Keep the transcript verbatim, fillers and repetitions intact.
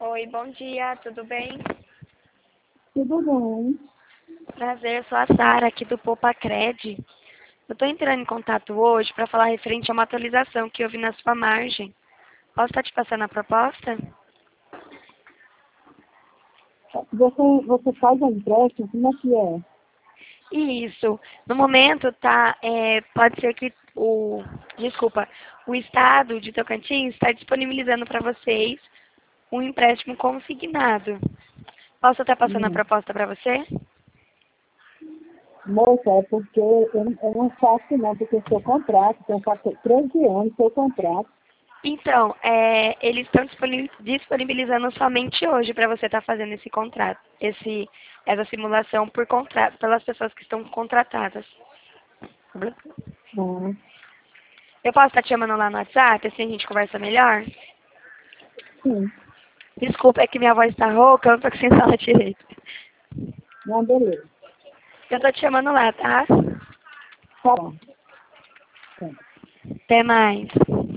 Oi, bom dia, tudo bem? Tudo bem. Prazer, eu sou a Sara, aqui do Popacred. Eu estou entrando em contato hoje para falar referente a uma atualização que eu vi na sua margem. Posso estar te passando a proposta? Você, você faz a empréstimo? Como é que é? Isso. No momento, tá, é, pode ser que o, desculpa, o Estado de Tocantins está disponibilizando para vocês um empréstimo consignado. Posso estar passando a Hum. proposta para você? Moça, é porque eu, eu não faço não, porque eu sou contrato, então eu faço treze anos, sou contrato. Então, é, eles estão disponi- disponibilizando somente hoje para você estar fazendo esse contrato, esse, essa simulação por contrato, pelas pessoas que estão contratadas. Ah, Eu posso estar te chamando lá no WhatsApp, assim a gente conversa melhor? sim, Desculpa, é que minha voz está rouca, eu não tô conseguindo falar direito. não, beleza. Eu tô te chamando lá, tá? Tá bom. Sim. Até mais.